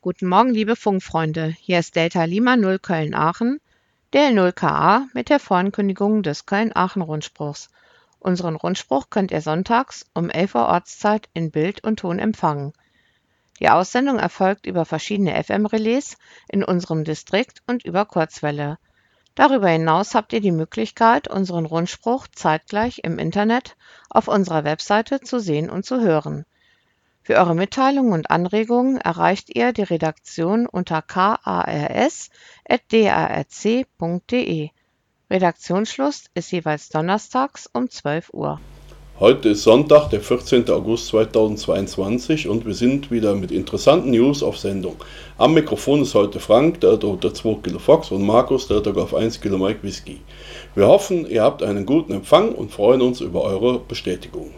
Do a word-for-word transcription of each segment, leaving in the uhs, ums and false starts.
Guten Morgen, liebe Funkfreunde. Hier ist Delta Lima null Köln-Aachen, D L null K A mit der Vorankündigung des Köln-Aachen-Rundspruchs. Unseren Rundspruch könnt ihr sonntags um elf Uhr Ortszeit in Bild und Ton empfangen. Die Aussendung erfolgt über verschiedene F M-Relais in unserem Distrikt und über Kurzwelle. Darüber hinaus habt ihr die Möglichkeit, unseren Rundspruch zeitgleich im Internet auf unserer Webseite zu sehen und zu hören. Für eure Mitteilungen und Anregungen erreicht ihr die Redaktion unter kars at d a r c punkt d e. Redaktionsschluss ist jeweils donnerstags um zwölf Uhr. Heute ist Sonntag, der vierzehnten August zweitausendzweiundzwanzig und wir sind wieder mit interessanten News auf Sendung. Am Mikrofon ist heute Frank, Delta Hotel zwei Kilo Fox und Markus, Delta Golf eins Kilo Mike Whisky. Wir hoffen, ihr habt einen guten Empfang und freuen uns über eure Bestätigung.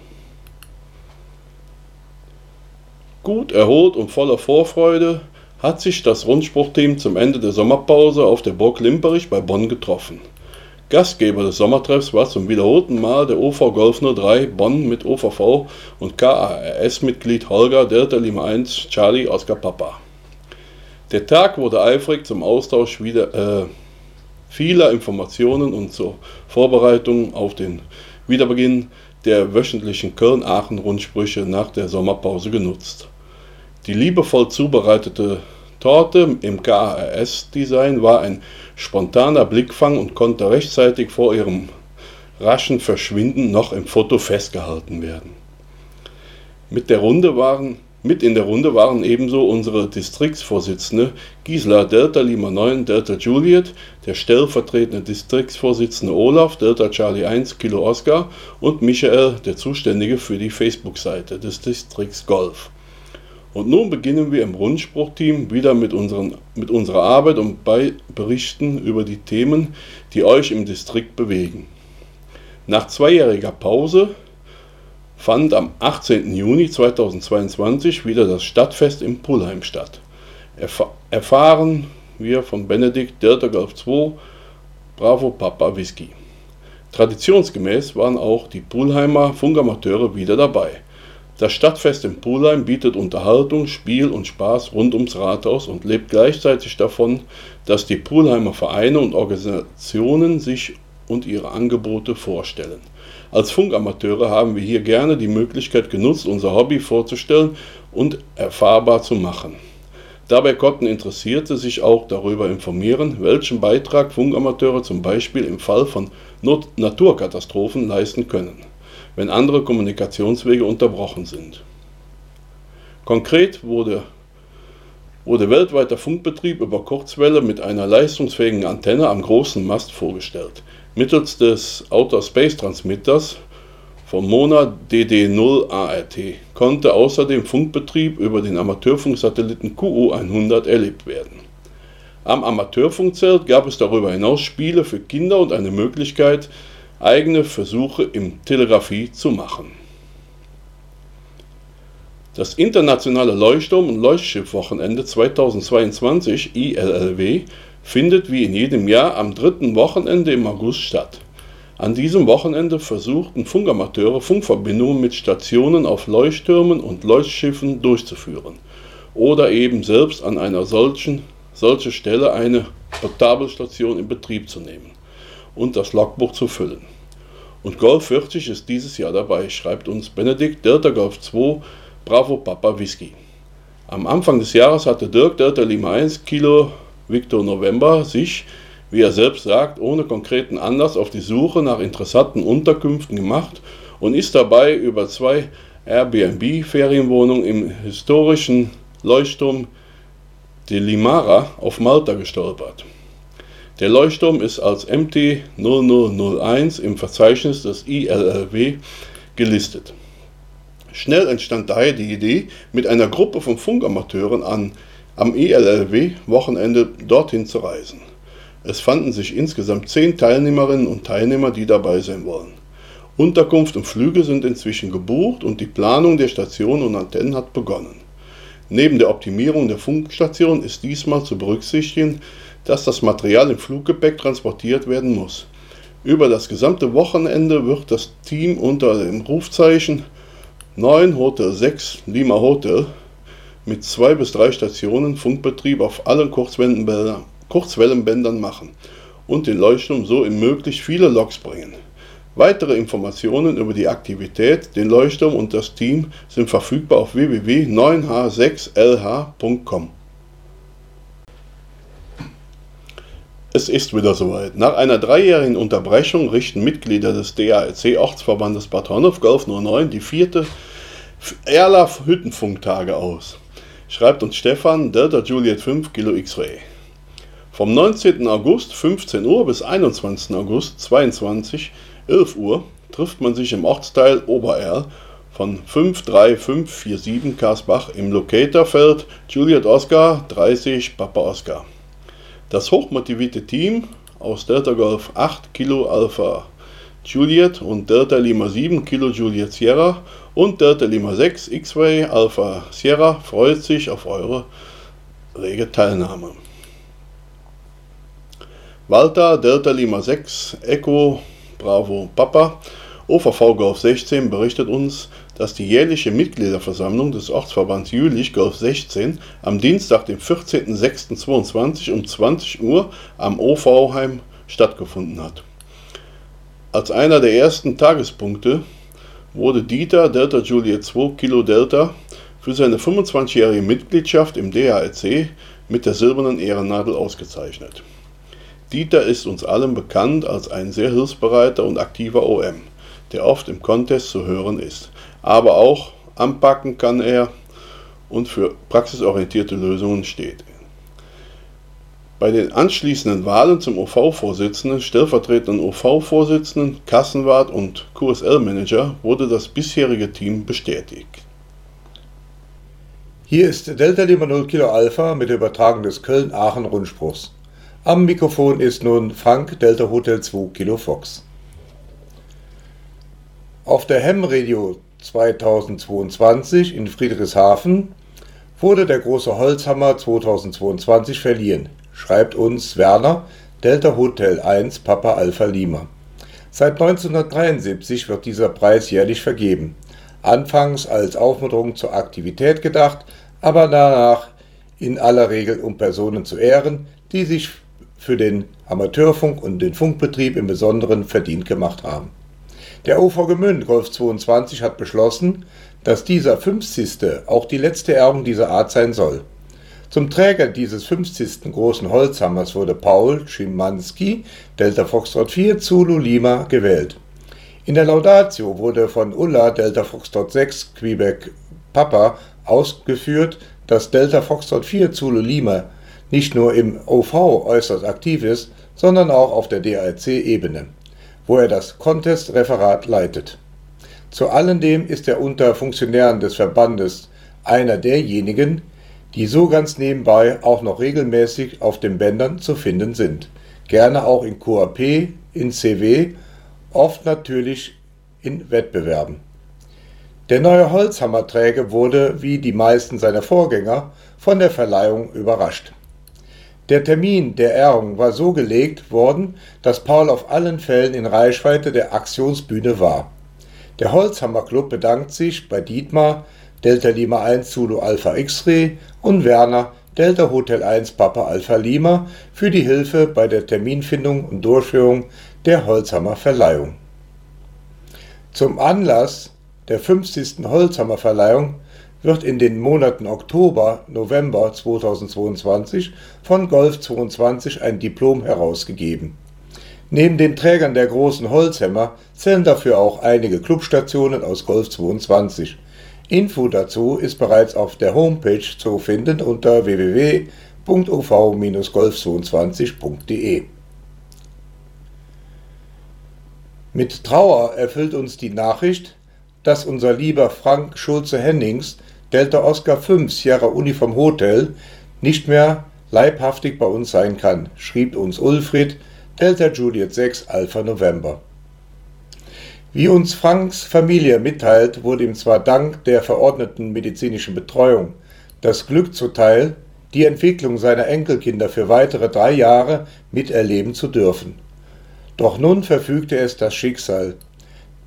Gut erholt und voller Vorfreude hat sich das Rundspruchteam zum Ende der Sommerpause auf der Burg Limperich bei Bonn getroffen. Gastgeber des Sommertreffs war zum wiederholten Mal der O V Golf null drei Bonn mit O V V und K A R S-Mitglied Holger Delta Lima eins Charlie Oscar Papa. Der Tag wurde eifrig zum Austausch wieder, äh, vieler Informationen und zur Vorbereitung auf den Wiederbeginn der wöchentlichen Köln-Aachen-Rundsprüche nach der Sommerpause genutzt. Die liebevoll zubereitete Torte im K A R S-Design war ein spontaner Blickfang und konnte rechtzeitig vor ihrem raschen Verschwinden noch im Foto festgehalten werden. Mit, der Runde waren, mit in der Runde waren ebenso unsere Distriktsvorsitzende Gisela Delta Lima neun Delta Juliet, der stellvertretende Distriktsvorsitzende Olaf Delta Charlie eins Kilo Oscar und Michael, der Zuständige für die Facebook-Seite des Distrikts Golf. Und nun beginnen wir im Rundspruchteam wieder mit, unseren, mit unserer Arbeit und bei berichten über die Themen, die euch im Distrikt bewegen. Nach zweijähriger Pause fand am achtzehnten Juni zweitausendzweiundzwanzig wieder das Stadtfest in Pulheim statt. Erf- erfahren wir von Benedikt Delta Golf zwei Bravo Papa Whisky. Traditionsgemäß waren auch die Pulheimer Funkamateure wieder dabei. Das Stadtfest in Pulheim bietet Unterhaltung, Spiel und Spaß rund ums Rathaus und lebt gleichzeitig davon, dass die Pulheimer Vereine und Organisationen sich und ihre Angebote vorstellen. Als Funkamateure haben wir hier gerne die Möglichkeit genutzt, unser Hobby vorzustellen und erfahrbar zu machen. Dabei konnten Interessierte sich auch darüber informieren, welchen Beitrag Funkamateure zum Beispiel im Fall von Not- Naturkatastrophen leisten können, wenn andere Kommunikationswege unterbrochen sind. Konkret wurde, wurde weltweiter Funkbetrieb über Kurzwelle mit einer leistungsfähigen Antenne am großen Mast vorgestellt. Mittels des Outer Space Transmitters vom Mona D D null A R T konnte außerdem Funkbetrieb über den Amateurfunksatelliten Q U hundert erlebt werden. Am Amateurfunkzelt gab es darüber hinaus Spiele für Kinder und eine Möglichkeit, eigene Versuche im Telegrafie zu machen. Das internationale Leuchtturm- und Leuchtschiff-Wochenende zweitausendzweiundzwanzig I L L W findet wie in jedem Jahr am dritten Wochenende im August statt. An diesem Wochenende versuchten Funkamateure Funkverbindungen mit Stationen auf Leuchttürmen und Leuchtschiffen durchzuführen oder eben selbst an einer solchen solche Stelle eine Portabelstation in Betrieb zu nehmen und das Logbuch zu füllen. Und Golf vierzig ist dieses Jahr dabei, schreibt uns Benedikt Delta Golf zwei Bravo Papa Whisky. Am Anfang des Jahres hatte Dirk Delta Lima eins Kilo Victor November sich, wie er selbst sagt, ohne konkreten Anlass auf die Suche nach interessanten Unterkünften gemacht und ist dabei über zwei Airbnb-Ferienwohnungen im historischen Leuchtturm de Limara auf Malta gestolpert. Der Leuchtturm ist als M T null null null eins im Verzeichnis des I L L W gelistet. Schnell entstand daher die Idee, mit einer Gruppe von Funkamateuren an, am I L L W-Wochenende dorthin zu reisen. Es fanden sich insgesamt zehn Teilnehmerinnen und Teilnehmer, die dabei sein wollen. Unterkunft und Flüge sind inzwischen gebucht und die Planung der Stationen und Antennen hat begonnen. Neben der Optimierung der Funkstation ist diesmal zu berücksichtigen, dass das Material im Fluggepäck transportiert werden muss. Über das gesamte Wochenende wird das Team unter dem Rufzeichen neun Hotel sechs Lima Hotel mit zwei bis drei Stationen Funkbetrieb auf allen Kurzwellenbändern, Kurzwellenbändern machen und den Leuchtturm so in möglichst viele Loks bringen. Weitere Informationen über die Aktivität, den Leuchtturm und das Team sind verfügbar auf w w w punkt neun h sechs l h punkt com. Es ist wieder soweit. Nach einer dreijährigen Unterbrechung richten Mitglieder des D A R C-Ortsverbandes Bad Honnef Golf null neun die vierte Erlaf-Hüttenfunktage aus, schreibt uns Stefan, Delta Juliet fünf Kilo X-Ray. Vom neunzehnten August fünfzehn Uhr bis einundzwanzigsten August zweiundzwanzig elf Uhr trifft man sich im Ortsteil Obererl von fünf drei fünf vier sieben Karsbach im Locatorfeld Juliet Oscar dreißig Papa Oscar. Das hochmotivierte Team aus Delta Golf acht Kilo Alpha Juliet und Delta Lima sieben Kilo Juliet Sierra und Delta Lima sechs X-Ray Alpha Sierra freut sich auf eure rege Teilnahme. Walter Delta Lima sechs Echo Bravo Papa O V V Golf sechzehn berichtet uns, dass die jährliche Mitgliederversammlung des Ortsverbands Jülich Golf sechzehn am Dienstag, dem vierzehnten sechsten zweiundzwanzig um zwanzig Uhr am O V-Heim stattgefunden hat. Als einer der ersten Tagespunkte wurde Dieter Delta Juliet zwei Kilo Delta für seine fünfundzwanzigjährige Mitgliedschaft im D A R C mit der silbernen Ehrennadel ausgezeichnet. Dieter ist uns allen bekannt als ein sehr hilfsbereiter und aktiver O M, der oft im Contest zu hören ist, aber auch anpacken kann er und für praxisorientierte Lösungen steht. Bei den anschließenden Wahlen zum O V-Vorsitzenden, stellvertretenden O V-Vorsitzenden, Kassenwart und Q S L-Manager wurde das bisherige Team bestätigt. Hier ist Delta Lima null Kilo Alpha mit der Übertragung des Köln-Aachen-Rundspruchs. Am Mikrofon ist nun Frank Delta Hotel zwei Kilo Fox. Auf der Ham Radio zweitausendzweiundzwanzig in Friedrichshafen wurde der große Holzhammer zweitausendzweiundzwanzig verliehen, schreibt uns Werner, Delta Hotel eins Papa Alpha Lima. Seit neunzehnhundertdreiundsiebzig wird dieser Preis jährlich vergeben. Anfangs als Aufmunterung zur Aktivität gedacht, aber danach in aller Regel um Personen zu ehren, die sich für den Amateurfunk und den Funkbetrieb im Besonderen verdient gemacht haben. Der O V Gmünd Golf zweiundzwanzig hat beschlossen, dass dieser fünfzigste auch die letzte Ehrung dieser Art sein soll. Zum Träger dieses fünfzigsten großen Holzhammers wurde Paul Schimanski, Delta Foxtrot vier Zulu Lima, gewählt. In der Laudatio wurde von Ulla Delta Foxtrot sechs Quebec Papa ausgeführt, dass Delta Foxtrot vier Zulu Lima nicht nur im O V äußerst aktiv ist, sondern auch auf der D A R C-Ebene, wo er das Contest-Referat leitet. Zu alledem ist er unter Funktionären des Verbandes einer derjenigen, die so ganz nebenbei auch noch regelmäßig auf den Bändern zu finden sind, gerne auch in Q A P, in C W, oft natürlich in Wettbewerben. Der neue Holzhammerträger wurde, wie die meisten seiner Vorgänger, von der Verleihung überrascht. Der Termin der Ehrung war so gelegt worden, dass Paul auf allen Fällen in Reichweite der Aktionsbühne war. Der Holzhammer Club bedankt sich bei Dietmar, Delta Lima eins Zulu Alpha X-Ray und Werner, Delta Hotel eins Papa Alpha Lima für die Hilfe bei der Terminfindung und Durchführung der Holzhammerverleihung. Zum Anlass der fünfzigsten Holzhammerverleihung wird in den Monaten Oktober, November zweitausendzweiundzwanzig von Golf zweiundzwanzig ein Diplom herausgegeben. Neben den Trägern der großen Holzhammer zählen dafür auch einige Clubstationen aus Golf zweiundzwanzig. Info dazu ist bereits auf der Homepage zu finden unter w w w punkt o v Bindestrich golf zweiundzwanzig punkt d e. Mit Trauer erfüllt uns die Nachricht, dass unser lieber Frank Schulze-Hennings, Delta Oscar fünf Sierra Uniform Hotel, nicht mehr leibhaftig bei uns sein kann, schrieb uns Ulfried, Delta Juliet sechs Alpha November. Wie uns Franks Familie mitteilt, wurde ihm zwar dank der verordneten medizinischen Betreuung das Glück zuteil, die Entwicklung seiner Enkelkinder für weitere drei Jahre miterleben zu dürfen. Doch nun verfügte es das Schicksal.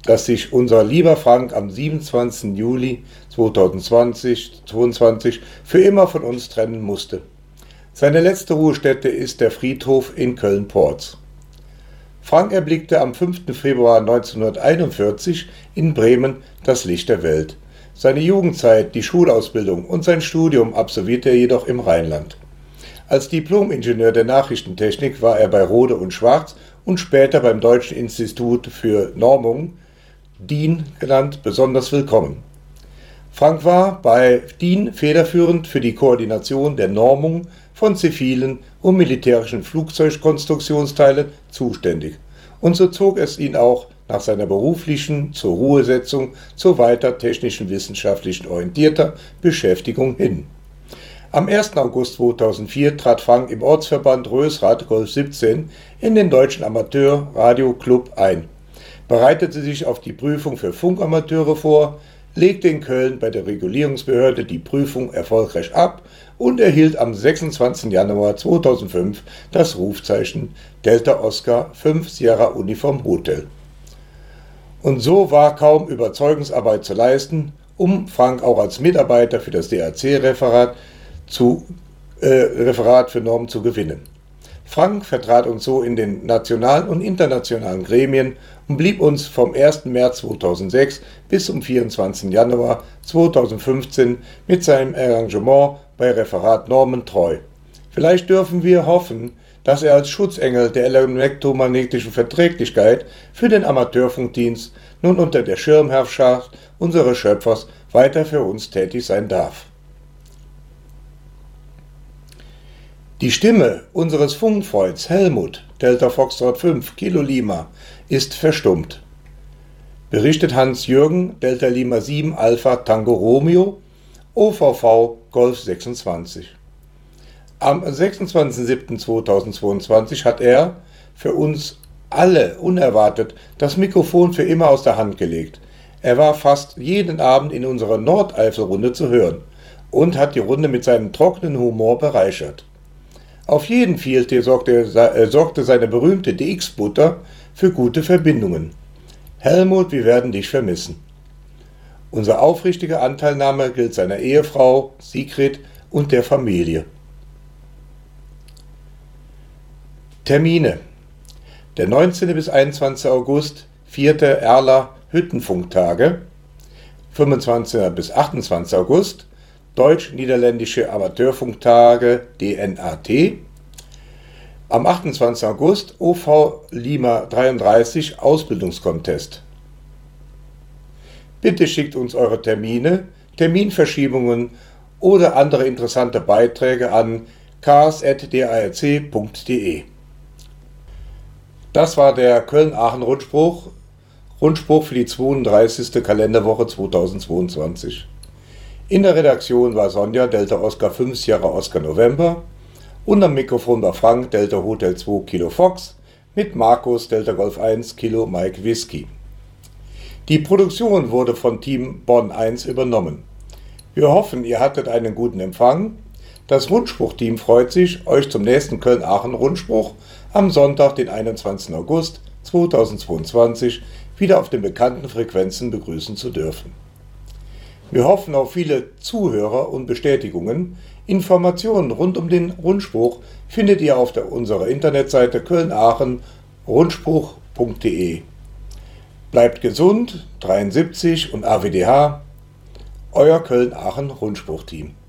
dass sich unser lieber Frank am siebenundzwanzigsten Juli zweitausendzweiundzwanzig für immer von uns trennen musste. Seine letzte Ruhestätte ist der Friedhof in Köln-Porz. Frank erblickte am fünften Februar neunzehnhunderteinundvierzig in Bremen das Licht der Welt. Seine Jugendzeit, die Schulausbildung und sein Studium absolvierte er jedoch im Rheinland. Als Diplom-Ingenieur der Nachrichtentechnik war er bei Rohde und Schwarz und später beim Deutschen Institut für Normung, D I N genannt, besonders willkommen. Frank war bei D I N federführend für die Koordination der Normung von zivilen und militärischen Flugzeugkonstruktionsteilen zuständig, und so zog es ihn auch nach seiner beruflichen zur Ruhesetzung zu weiter technischen wissenschaftlichen orientierter Beschäftigung hin. Am ersten August zweitausendvier trat Frank im Ortsverband Rösrath Golf siebzehn in den Deutschen Amateur-Radio-Club ein, bereitete sich auf die Prüfung für Funkamateure vor, legte in Köln bei der Regulierungsbehörde die Prüfung erfolgreich ab und erhielt am sechsundzwanzigsten Januar zweitausendfünf das Rufzeichen Delta Oscar fünf Sierra Uniform Hotel. Und so war kaum Überzeugungsarbeit zu leisten, um Frank auch als Mitarbeiter für das D A C-Referat zu äh, Referat für Normen zu gewinnen. Frank vertrat uns so in den nationalen und internationalen Gremien und blieb uns vom ersten März zweitausendsechs bis zum vierundzwanzigsten Januar zweitausendfünfzehn mit seinem Engagement bei Referat Normen treu. Vielleicht dürfen wir hoffen, dass er als Schutzengel der elektromagnetischen Verträglichkeit für den Amateurfunkdienst nun unter der Schirmherrschaft unseres Schöpfers weiter für uns tätig sein darf. Die Stimme unseres Funkfreunds Helmut, Delta Foxtrot fünf, Kilo Lima, ist verstummt. Berichtet Hans-Jürgen, Delta Lima sieben, Alpha Tango Romeo, O V V Golf sechsundzwanzig. Am sechsundzwanzigsten siebten zweitausendzweiundzwanzig hat er für uns alle unerwartet das Mikrofon für immer aus der Hand gelegt. Er war fast jeden Abend in unserer Nordeifel-Runde zu hören und hat die Runde mit seinem trockenen Humor bereichert. Auf jeden Field sorgte, äh, sorgte seine berühmte D X-Butter für gute Verbindungen. Helmut, wir werden dich vermissen. Unsere aufrichtige Anteilnahme gilt seiner Ehefrau Sigrid und der Familie. Termine: Der neunzehnten bis einundzwanzigsten August, vierte Erler Hüttenfunktage, fünfundzwanzigsten bis achtundzwanzigsten August, Deutsch-Niederländische Amateurfunktage D N A T. Am achtundzwanzigsten August O V Lima dreiunddreißig Ausbildungskontest. Bitte schickt uns eure Termine, Terminverschiebungen oder andere interessante Beiträge an cars at d a r c punkt d e. Das war der Köln-Aachen-Rundspruch, Rundspruch für die zweiunddreißigste Kalenderwoche zweitausendzweiundzwanzig. In der Redaktion war Sonja, Delta Oscar fünf Sierra Oscar November, und am Mikrofon war Frank, Delta Hotel zwei Kilo Fox, mit Markus, Delta Golf eins Kilo Mike Whisky. Die Produktion wurde von Team Bonn eins übernommen. Wir hoffen, ihr hattet einen guten Empfang. Das Rundspruch-Team freut sich, euch zum nächsten Köln-Aachen-Rundspruch am Sonntag, den einundzwanzigsten August zweitausendzweiundzwanzig, wieder auf den bekannten Frequenzen begrüßen zu dürfen. Wir hoffen auf viele Zuhörer und Bestätigungen. Informationen rund um den Rundspruch findet ihr auf der, unserer Internetseite Köln-Aachen rundspruch punkt d e. Bleibt gesund, dreiundsiebzig und A W D H, euer Köln-Aachen Rundspruch-Team.